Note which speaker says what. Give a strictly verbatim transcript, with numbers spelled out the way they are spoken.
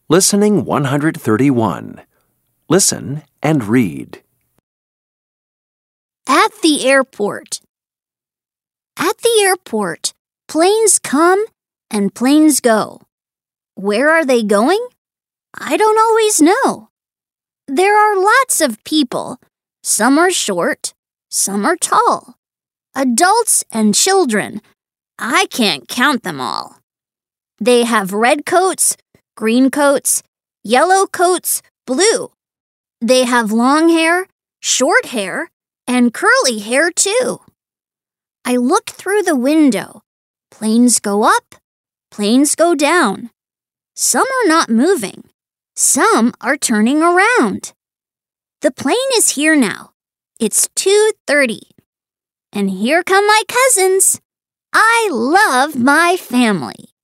Speaker 1: Listening one hundred thirty-one. Listen and read.
Speaker 2: At the airport. At the airport, planes come and planes go. Where are they going? I don't always know. There are lots of people. Some are short, some are tall. Adults and children. I can't count them all. They have red coats, green coats, yellow coats, blue. They have long hair, short hair, and curly hair too. I look through the window. Planes go up, planes go down. Some are not moving. Some are turning around. The plane is here now. It's two thirty. And here come my cousins. I love my family.